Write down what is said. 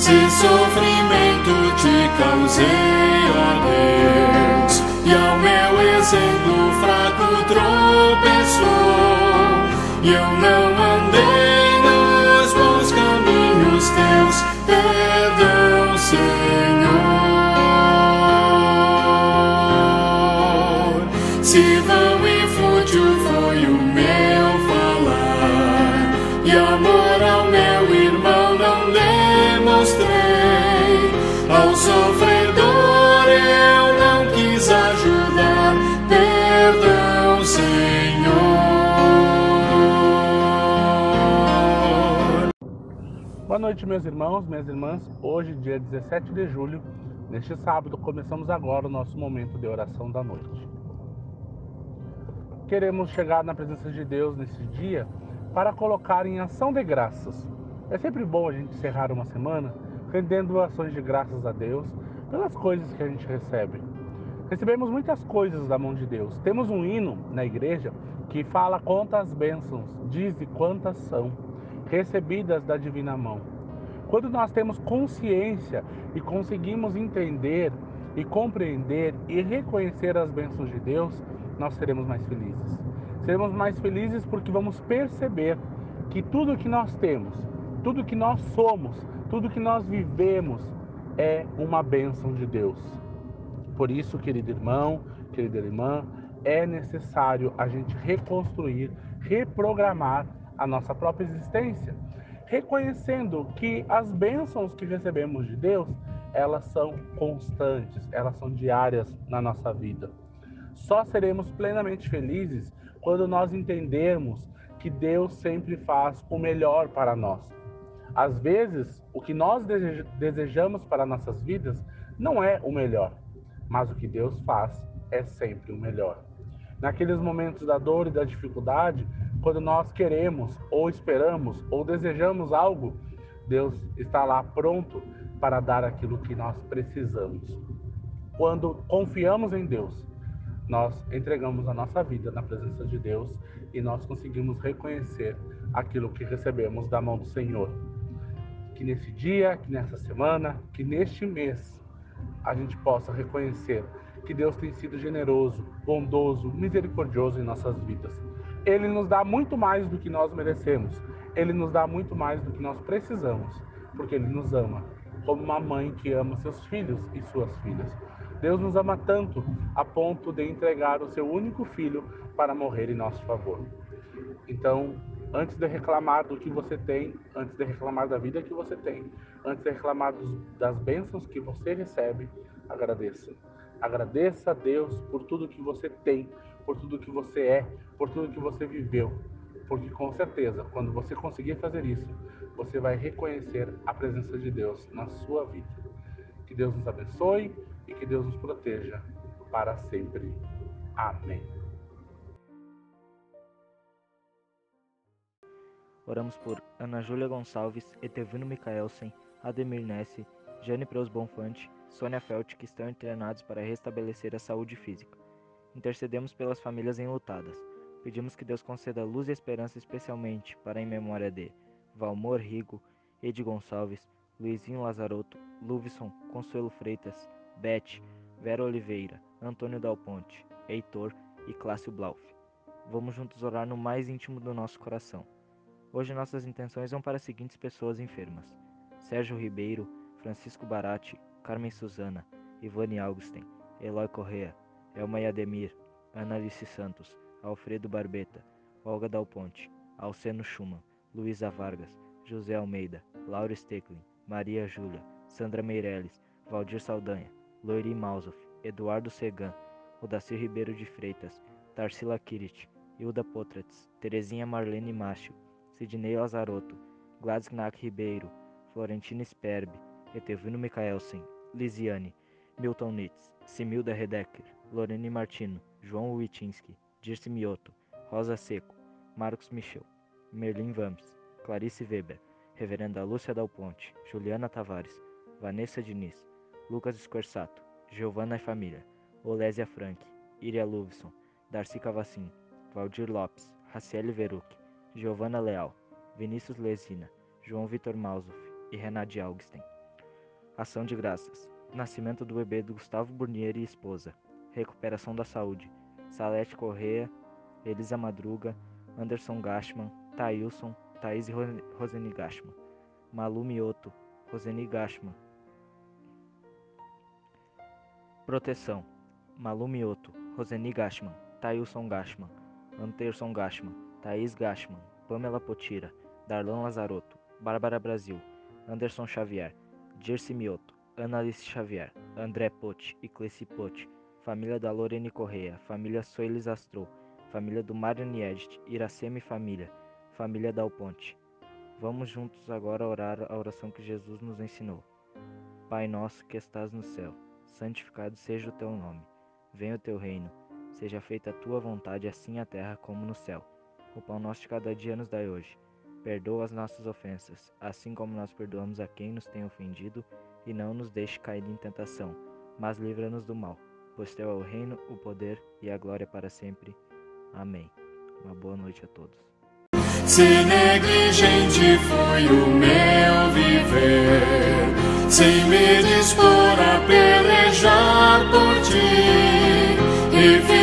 Se sofrimento te causei, ó Deus, e ao meu exemplo fraco tropeçou, e eu não andei nos bons caminhos teus, perdão, Senhor. Se vão e fútil foi o meu falar, e amor ao meu irmão não demonstrei, ao sofredor eu não quis ajudar, perdão, Senhor. Boa noite, meus irmãos, minhas irmãs. Hoje, dia 17 de julho, neste sábado, começamos agora o nosso momento de oração da noite. Queremos chegar na presença de Deus nesse dia para colocar em ação de graças. É sempre bom a gente encerrar uma semana rendendo ações de graças a Deus pelas coisas que a gente recebe. Recebemos muitas coisas da mão de Deus. Temos um hino na igreja que fala quantas bênçãos, diz e quantas são recebidas da divina mão. Quando nós temos consciência e conseguimos entender e compreender e reconhecer as bênçãos de Deus, nós seremos mais felizes. Seremos mais felizes porque vamos perceber que tudo que nós temos, tudo que nós somos, tudo que nós vivemos é uma bênção de Deus. Por isso, querido irmão, querida irmã, é necessário a gente reconstruir, reprogramar a nossa própria existência, reconhecendo que as bênçãos que recebemos de Deus, elas são constantes, elas são diárias na nossa vida. Só seremos plenamente felizes quando nós entendermos que Deus sempre faz o melhor para nós. Às vezes, o que nós desejamos para nossas vidas não é o melhor, mas o que Deus faz é sempre o melhor. Naqueles momentos da dor e da dificuldade, quando nós queremos, ou esperamos, ou desejamos algo, Deus está lá pronto para dar aquilo que nós precisamos. Quando confiamos em Deus, nós entregamos a nossa vida na presença de Deus e nós conseguimos reconhecer aquilo que recebemos da mão do Senhor. Que nesse dia, que nessa semana, que neste mês, a gente possa reconhecer que Deus tem sido generoso, bondoso, misericordioso em nossas vidas. Ele nos dá muito mais do que nós merecemos. Ele nos dá muito mais do que nós precisamos, porque Ele nos ama, como uma mãe que ama seus filhos e suas filhas. Deus nos ama tanto a ponto de entregar o seu único filho para morrer em nosso favor. Então, antes de reclamar do que você tem, antes de reclamar da vida que você tem, antes de reclamar das bênçãos que você recebe, agradeça. Agradeça a Deus por tudo que você tem, por tudo que você é, por tudo que você viveu. Porque com certeza, quando você conseguir fazer isso, você vai reconhecer a presença de Deus na sua vida. Que Deus nos abençoe e que Deus nos proteja para sempre. Amém. Oramos por Ana Júlia Gonçalves, Etevino Micaelsen, Ademir Nesse, Jane Preus Bonfante, Sônia Felt, que estão internados para restabelecer a saúde física. Intercedemos pelas famílias enlutadas. Pedimos que Deus conceda luz e esperança especialmente para em memória de Valmor Rigo, Edi Gonçalves, Luizinho Lazarotto, Luvison, Consuelo Freitas, Beth, Vera Oliveira, Antônio Dal Ponte, Heitor e Clássio Blauf. Vamos juntos orar no mais íntimo do nosso coração. Hoje nossas intenções vão para as seguintes pessoas enfermas: Sérgio Ribeiro, Francisco Barati, Carmen Suzana, Ivone Augustin, Eloy Correa, Elma Yademir, Ana Alice Santos, Alfredo Barbeta, Olga Dal Ponte, Alceno Schumann, Luísa Vargas, José Almeida, Laura Stecklin, Maria Júlia, Sandra Meirelles, Valdir Saldanha, Loiri Mausoff, Eduardo Segan, Odacir Ribeiro de Freitas, Tarsila Kirit, Hilda Potratz, Terezinha Marlene Márcio, Sidney Lazarotto, Gladys Knack Ribeiro, Florentina Sperbe, Etevino Micaelsen, Lisiane, Milton Nitz, Similda Redecker, Lorene Martino, João Witinski, Dirce Mioto, Rosa Seco, Marcos Michel, Merlin Vamps, Clarice Weber, Reverenda Lúcia Dal Ponte, Juliana Tavares, Vanessa Diniz, Lucas Squersato, Giovanna e Família, Olésia Frank, Iria Luvison, Darcy Cavacin, Valdir Lopes, Raciele Veruc, Giovanna Leal, Vinícius Lesina, João Vitor Mausoff e Renate Augustin. Ação de graças. Nascimento do bebê do Gustavo Burnier e esposa. Recuperação da saúde. Salete Corrêa, Elisa Madruga, Anderson Gashman, Thailson, Thaís e Roseni Gashman. Malu Mioto, Roseni Gashman. Proteção. Malu Mioto, Roseni Gashman, Thailson Gashman, Anderson Gashman, Thaís Gashman, Pamela Potira, Darlan Lazarotto, Bárbara Brasil, Anderson Xavier, Dirce Mioto, Ana Alice Xavier, André Pote e Cleci Pote, família da Lorene Corrêa, família Soelis Astro, família do Marian Edit, Iracema e família, família Dal Ponte. Vamos juntos agora orar a oração que Jesus nos ensinou. Pai nosso que estás no céu, santificado seja o teu nome. Venha o teu reino, seja feita a tua vontade assim na terra como no céu. O pão nosso de cada dia nos dai hoje. Perdoa as nossas ofensas, assim como nós perdoamos a quem nos tem ofendido, e não nos deixe cair em tentação, mas livra-nos do mal, pois teu é o reino, o poder e a glória para sempre. Amém. Uma boa noite a todos. Se negligente foi o meu viver, sem me dispor a pelejar por ti, e